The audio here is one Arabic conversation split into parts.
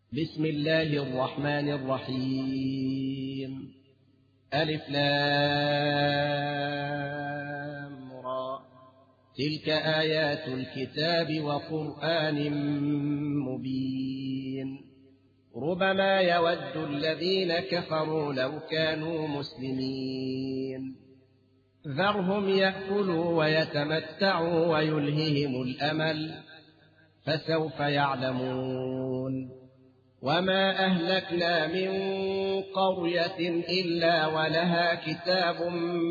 بسم الله الرحمن الرحيم. ألف لام را. تلك آيات الكتاب وقرآن مبين. ربما يود الذين كفروا لو كانوا مسلمين. ذرهم يأكلوا ويتمتعوا ويلههم الأمل فسوف يعلمون. وما أهلكنا من قرية إلا ولها كتاب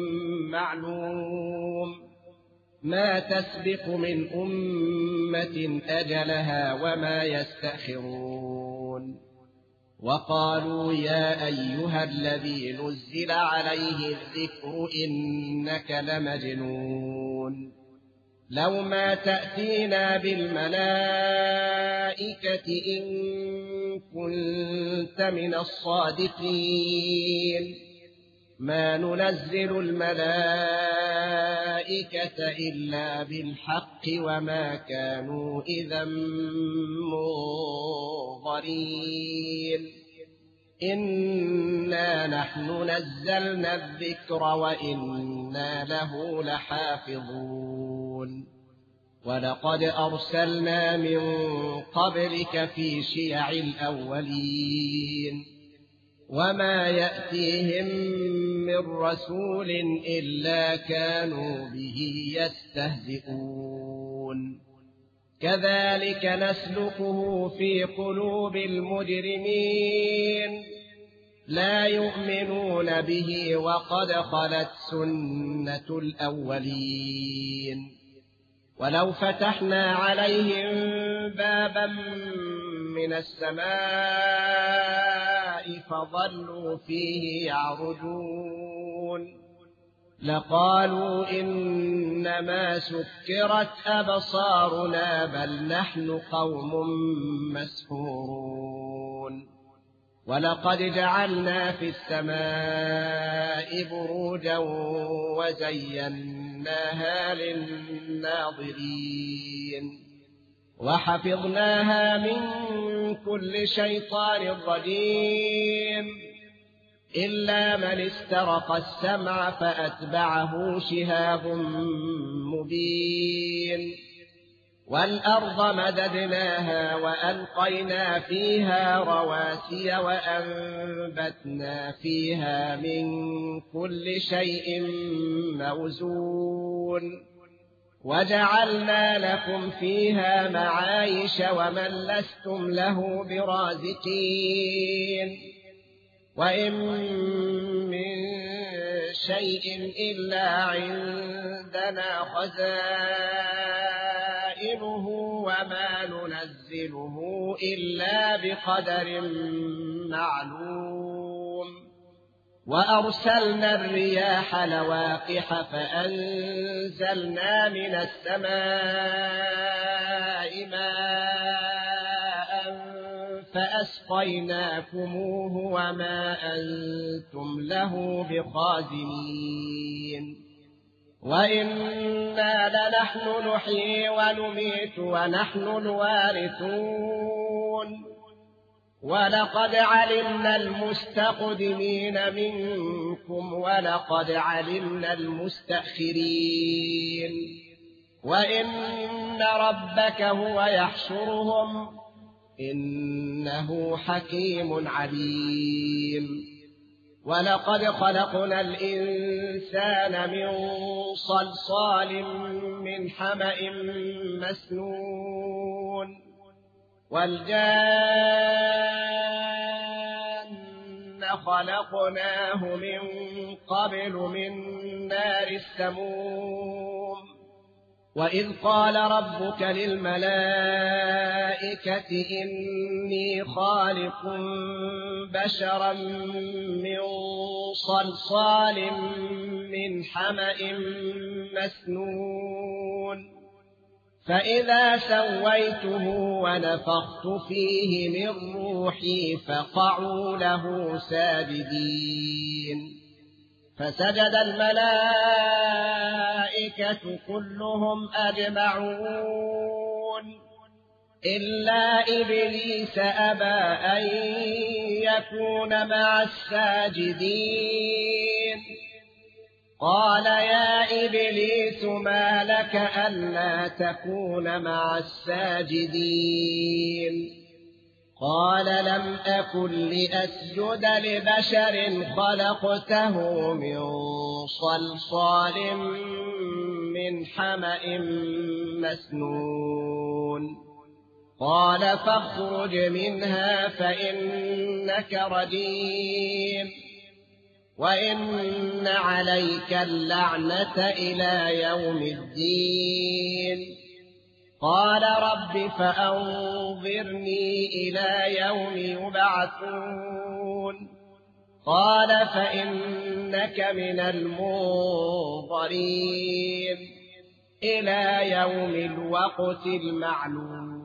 معلوم ما تسبق من أمة أجلها وما يستأخرون. وقالوا يا أيها الذي نزل عليه الذكر إنك لمجنون لو ما تأتينا بالملائكة إن كنت من الصادقين. ما ننزل الملائكة إلا بالحق وما كانوا إذا منظرين. إنا نحن نزلنا الذكر وإنا له لحافظون. ولقد أرسلنا من قبلك في شيع الأولين وما يأتيهم من رسول إلا كانوا به يستهزئون. كذلك نسلكه في قلوب المجرمين لا يؤمنون به وقد خلت سنة الأولين. ولو فتحنا عليهم بابا من السماء فظلوا فيه يعرجون لقالوا إنما سكرت أبصارنا بل نحن قوم مسحورون. ولقد جعلنا في السماء بروجا وزيناها للناظرين وحفظناها من كل شيطان رجيم إلا من استرق السمع فأتبعه شهاب مبين. والأرض مددناها وألقينا فيها رواسي وأنبتنا فيها من كل شيء موزون وجعلنا لكم فيها معايش ومن لستم له برازقين. وإن من شيء إلا عندنا خزائنه وما ننزله إلا بقدر معلوم. وأرسلنا الرياح لواقح فأنزلنا من السماء ماء فأسقيناكموه وما أنتم له بخازنين. وإنا لنحن نحيي ونميت ونحن الوارثون. ولقد علمنا المستقدمين منكم ولقد علمنا المستأخرين. وإن ربك هو يحشرهم إنه حكيم عليم. ولقد خلقنا الإنسان من صلصال من حمأ مسنون والجان خلقناه من قبل من نار السموم. وإذ قال ربك للملائكة إني خالق بشرا من صلصال من حمأ مسنون فإذا سويته ونفخت فيه من روحي فقعوا له ساجدين. فسجد الملائكة كلهم أجمعون إلا إبليس أبى أن يكون مع الساجدين قال يا إبليس ما لك ألا تكون مع الساجدين قال لم أكن لأسجد لبشر خلقته من صلصال من حمأ مسنون قال فاخرج منها فإنك رجيم وإن عليك اللعنة إلى يوم الدين قال رب فأنظرني إلى يوم يبعثون قال فإنك من المنظرين إلى يوم الوقت المعلوم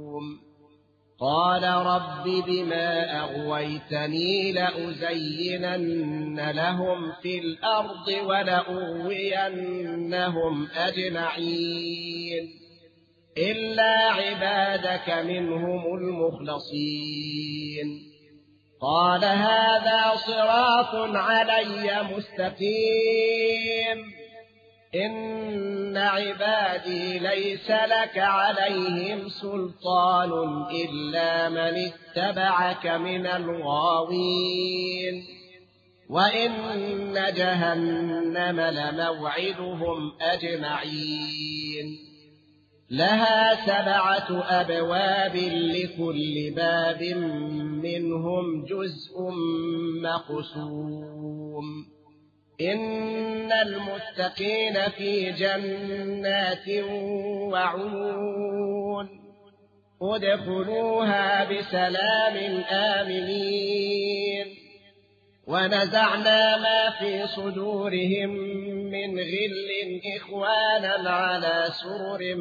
قال رب بما أغويتني لأزينن لهم في الأرض ولأغوينهم أجمعين إلا عبادك منهم المخلصين قال هذا صراط علي مستقيم إن عبادي ليس لك عليهم سلطان إلا من اتبعك من الغاوين وإن جهنم لموعدهم أجمعين لها 7 أبواب لكل باب منهم جزء مقسوم إن المتقين في جنات وعيون ادخلوها بسلام آمنين ونزعنا ما في صدورهم من غل إخوانا على سرر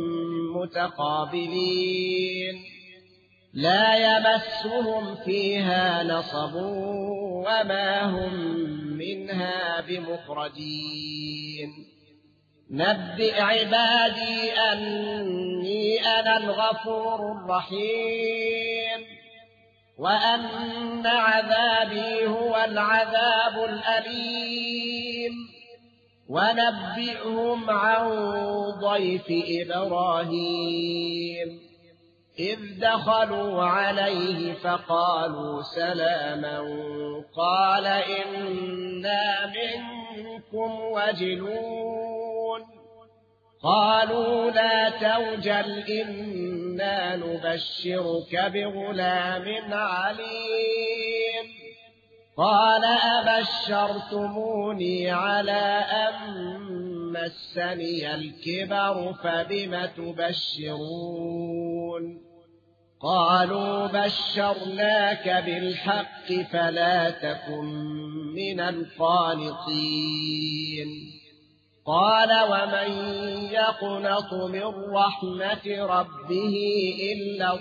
متقابلين لا يمسهم فيها نصب وما هم منها بمخرجين نبئ عبادي أني أنا الغفور الرحيم وأن عذابي هو العذاب الأليم ونبئهم عن ضيف إبراهيم إذ دخلوا عليه فقالوا سلاما قال إنا منكم وجلون قالوا لا توجل إنا نبشرك بغلام عليم قال أبشرتموني على أن مسني الكبر فبم تبشرون قالوا بشرناك بالحق فلا تكن من القانطين قال ومن يقنط من رحمة ربه إلا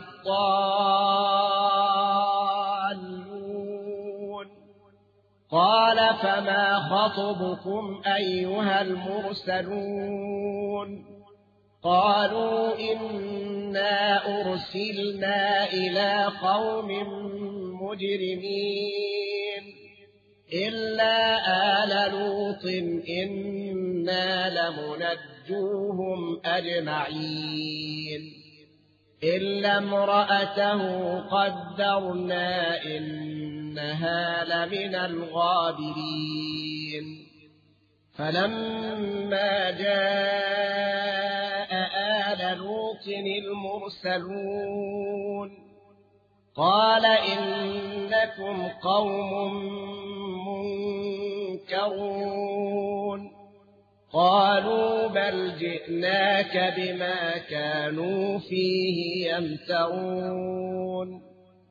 الضالون قال فما خطبكم أيها المرسلون قالوا إنا أرسلنا إلى قوم مجرمين إلا آل لوط إنا لمنجوهم أجمعين إلا امرأته قدرنا إنها لمن الغابرين فلما جاء آل لوط المرسلون قال إنكم قوم منكرون قالوا بل جئناك بما كانوا فيه يمترون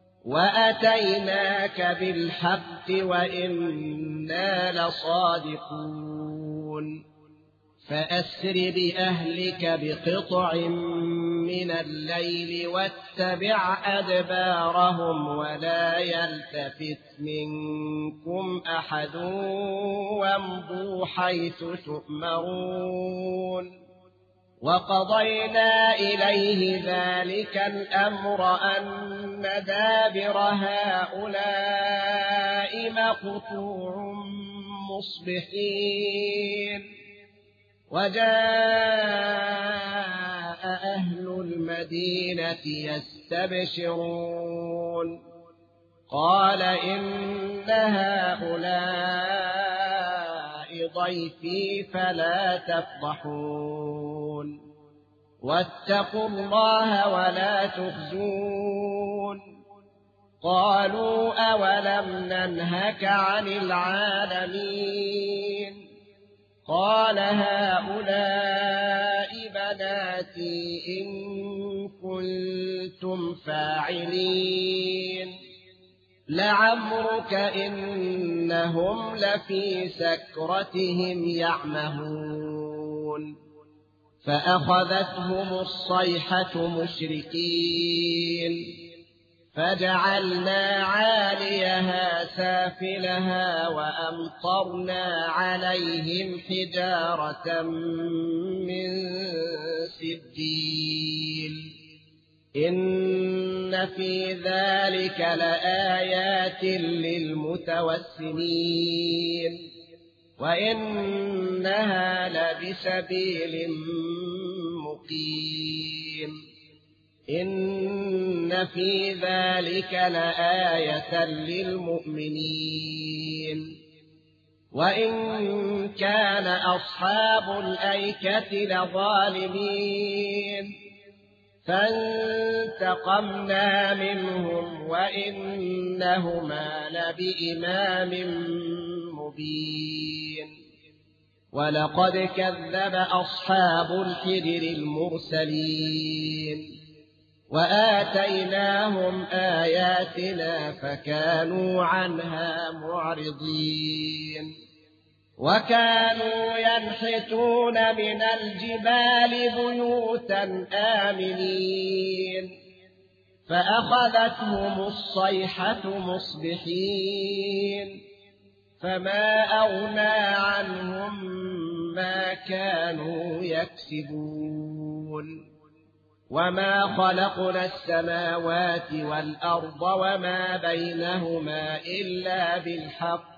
وأتيناك بالحق وإنا لصادقون فأسر بأهلك بقطع من الليل واتبع أدبارهم ولا يلتفت منكم أحد وامضوا حيث تؤمرون وقضينا إليه ذلك الأمر أن دابر هؤلاء مقطوع مصبحين وجاء أهل المدينة يستبشرون قال إن هؤلاء ضيفي فلا تفضحون واتقوا الله ولا تخزون قالوا أولم ننهك عن العالمين قال هؤلاء بناتي إن كنتم فاعلين لعمرك إنهم لفي سكرتهم يعمهون فأخذتهم الصيحة مشرقين فجعلنا عاليها سافلها وأمطرنا عليهم حجارة من سجيل إن في ذلك لآيات للمتوسمين وإنها لبسبيل مقيم إن في ذلك لآية للمؤمنين وإن كان أصحاب الأيكة لظالمين فانتقمنا منهم وإنهما لبإمام مبين ولقد كذب أصحاب الحجر المرسلين وآتيناهم آياتنا فكانوا عنها معرضين وكانوا ينحتون من الجبال بيوتا آمنين فأخذتهم الصيحة مصبحين فما أغنى عنهم ما كانوا يكسبون وما خلقنا السماوات والأرض وما بينهما إلا بالحق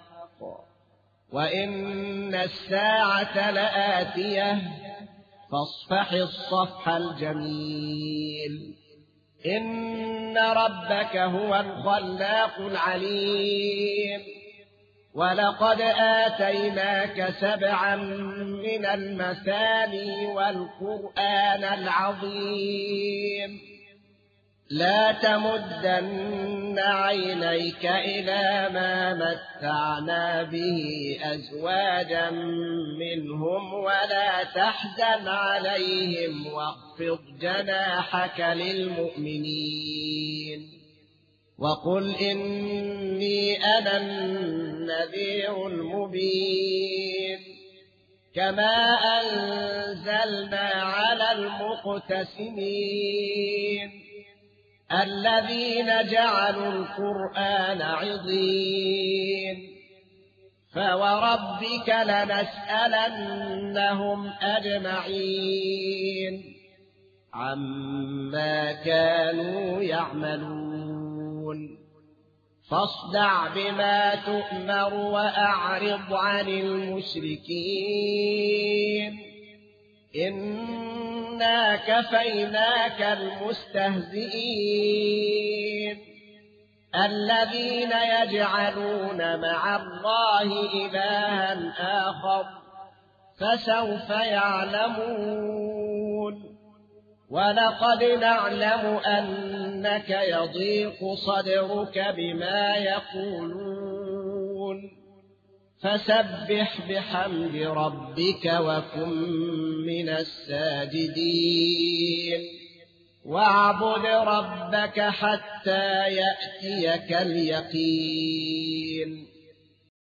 وإن الساعة لآتية فاصفح الصفح الجميل إن ربك هو الخلاق العليم ولقد آتيناك 7 من المثاني والقرآن العظيم لا تمدن عينيك إلى ما متعنا به أزواجا منهم ولا تحزن عليهم واخفض جناحك للمؤمنين وقل إني أنا النذير المبين كما أنزلنا على المقتسمين الذين جعلوا القرآن عضين فوربك لنسألنهم أجمعين عما كانوا يعملون فاصدع بما تؤمر وأعرض عن المشركين إنا كفيناك المستهزئين الذين يجعلون مع الله إلها آخر فسوف يعلمون ولقد نعلم أنك يضيق صدرك بما يقولون فسبح بحمد ربك وكن من الساجدين واعبد ربك حتى يأتيك اليقين